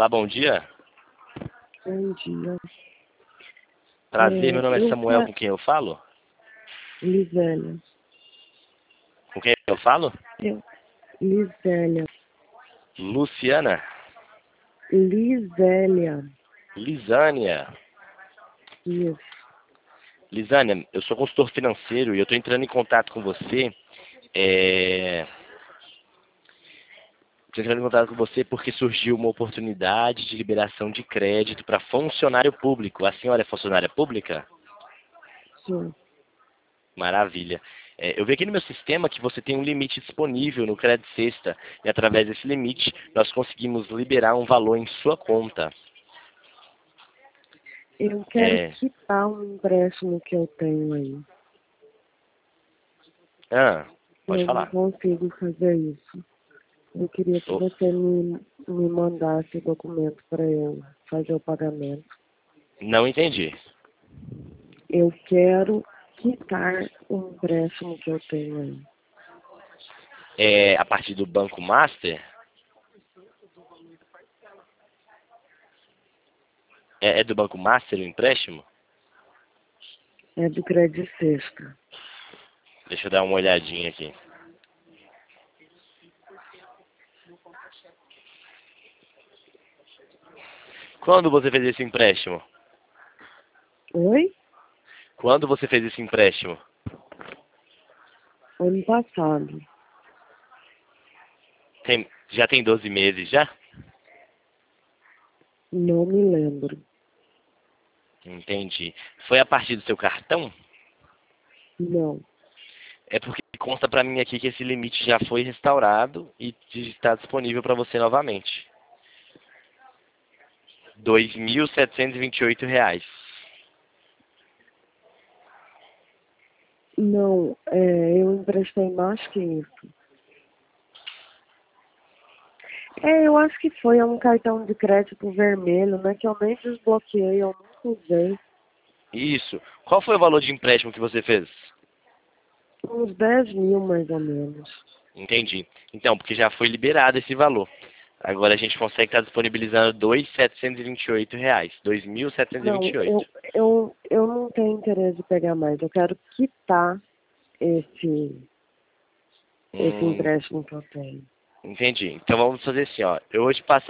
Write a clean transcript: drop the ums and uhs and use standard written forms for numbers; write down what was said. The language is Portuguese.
Olá, bom dia. Bom dia. Prazer, meu nome é Samuel, com quem eu falo? Lisélia. Com quem eu falo? Lisélia. Luciana? Lisélia. Lisânia? Isso. Lisânia, eu sou consultor financeiro e eu estou entrando em contato com você. Estou entrando em contato com você porque surgiu uma oportunidade de liberação de crédito para funcionário público. A senhora é funcionária pública? Sim. Maravilha. Eu vi aqui no meu sistema que você tem um limite disponível no Crédito Sexta e através desse limite nós conseguimos liberar um valor em sua conta. Eu quero quitar um empréstimo que eu tenho aí. Pode Eu não falar. consigo fazer isso. Eu queria que você me mandasse o documento para eu fazer o pagamento. Não entendi. Eu quero quitar um empréstimo que eu tenho aí. É a partir do Banco Master? É do Banco Master o empréstimo? É do Crédito Sexta. Deixa eu dar uma olhadinha aqui. Quando você fez esse empréstimo? Oi? Quando você fez esse empréstimo? Ano passado. Já tem 12 meses já? Não me lembro. Entendi. Foi a partir do seu cartão? Não. É porque consta pra mim aqui que esse limite já foi restaurado e está disponível para você novamente. R$ 2.728. Não, eu emprestei mais que isso. Eu acho que foi um cartão de crédito vermelho, né? Que eu nem desbloqueei, eu nunca usei. Isso. Qual foi o valor de empréstimo que você fez? Uns 10 mil, mais ou menos. Entendi. Então, porque já foi liberado esse valor. Agora a gente consegue estar disponibilizando R$ 2.728. R$ Não, 2.728. eu não tenho interesse em pegar mais. Eu quero quitar esse empréstimo que eu tenho. Entendi. Então vamos fazer assim, ó. Eu vou te passar